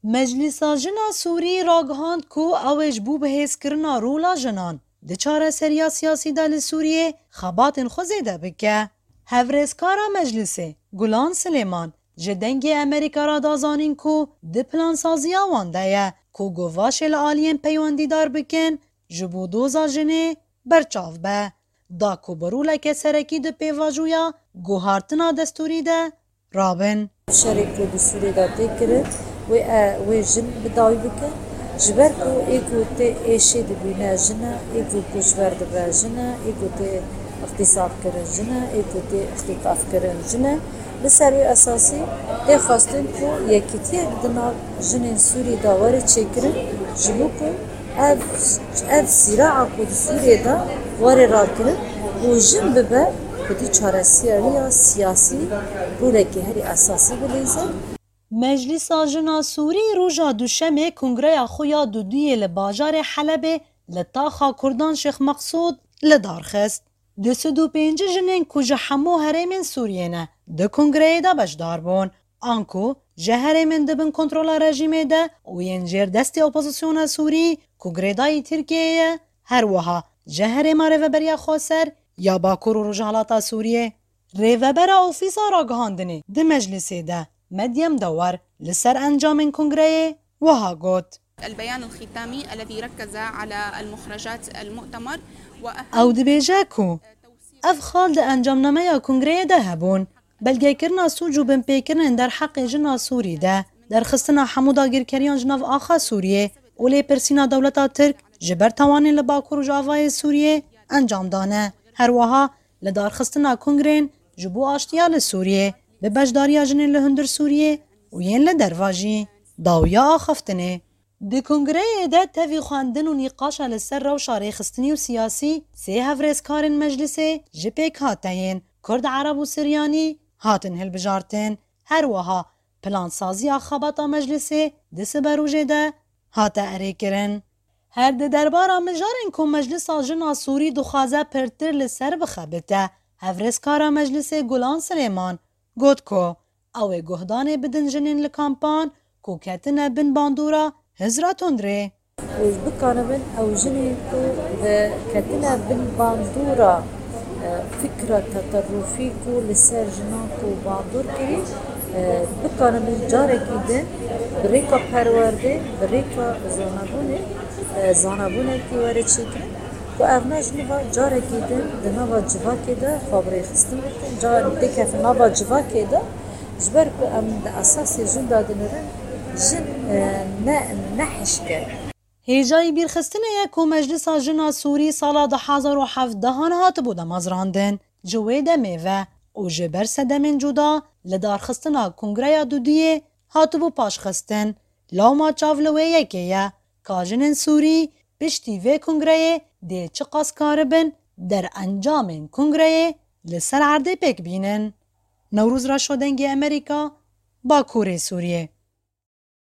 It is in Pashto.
مجلسا جنا سوری راگهاند کو اوش بو بهیز کرنا رولا جنان ده چاره سریا سیاسی دا لسوریه خباتن خوزه ده بکه. هفرزکارا مجلسه گلان سلیمان جدنگ امریکا را دازانین کو ده پلان سازی آوانده یه کو گواش الالین پیواندی دار بکن جبو دوزا جنه برچاو به. دا کو برولک سرکی ده پیواجویا گوهارتنا دستوری ده رابن. شرکت دستوری دا تکره و جن بدای بکن جبر کو ایکو ته ایشی دبینه جنه ایکو کشور دبه جنه ایکو ته اقتصاد کرن جنه ایکو ته اختطاف کرن جنه لسری اساسی ته خواستن کو یکیتیه دنا جنین سوری داوری چکرن جبو کو اف زراعه کو سوری دا واری را کرن و جن ببه کدی چارسیاری سیاسی رولکی هری اساسی بلیزه. مجلس آجنا سوری روژا دوشمه کنگره خویا دودوی لباجار حلب لطاخا کردان شیخ مقصود لدارخست. 205 جنین کجا حمو هرمین سوریه نه ده کنگره دا بجدار بون. آنکو جه هرمین دبن کنترول رژیمه ده و ینجر دست اپوزیسیون سوری کنگره دای ترکیه هر وها جه هرم رو بریا خسر یا باکور و رجالات سوریه. ریوبر آفیسا راگهاندنه ده مجلسه ده مديم دور لسر أنجام كونغري وها قوت البيان الختامي الذي ركز على المخرجات المؤتمر أو دبيجاكو أف خالد أنجام نمايا كونغري ده هبون بلغي كرنا سوجو بن بيكرن در حق جنا سوري ده در خستنا حمودا گيركريان جناف آخا سوريه ولي برسينا دولتا ترك جبر تواني لباكور جاوای سوريه أنجام دانه هروها لدار خستنا كونغرين جبو آشتيال سوريه به بجداریا جنین لهندر سوریه و ین لدرواجی داویا آخفتنه. ده کنگره ده تاوی خواندن و نیقاش لسر رو شاره خستنی و سیاسی سه هفرز کارن مجلسه جپیک هاتین کرد عرب و سریانی هاتن هل بجارتن هر وها پلان سازی آخاباتا مجلسه ده سبروجه ده هاتا اره کرن. هر ده دربارا مجارن که مجلس آجنا سوری دخوازه پرتر لسر بخبته هفرز کارا مجلسه گلان سلیمان گوت کو اوه گهدانه بدن جنین لکامپان کو کتنه بن باندورا هزرا تندره و بکانه بن او جنین کو کتنه بن باندورا فکر تطرفی کو لسر جنان کو باندور کری بکانه بن جاره کیدن بریکا پرورده بریکا زانبونه کی وارد شکرن و اغناج نوا جاره کیدن دنوا جوا کیده خبری خستم بکن جاره دکف نوا جوا کیده جبر کو ام اساسی جن دادنرن جن نحش کرد. هیجای بیرخستنه کو مجلس جنا سوری سالا 2017 هات بوده مزراندن جوی دمیوه او جبر سدمن جدا لدار خستنا کنگره دودیه هاتو بو پاش خستن لاما چاولوه یکیه کاجنن سوری پشتی و کنگره ده چه قاسکار بن در انجام کنگره لسر عرده پک بینن. نوروز را شدنگی امریکا با کوره سوریه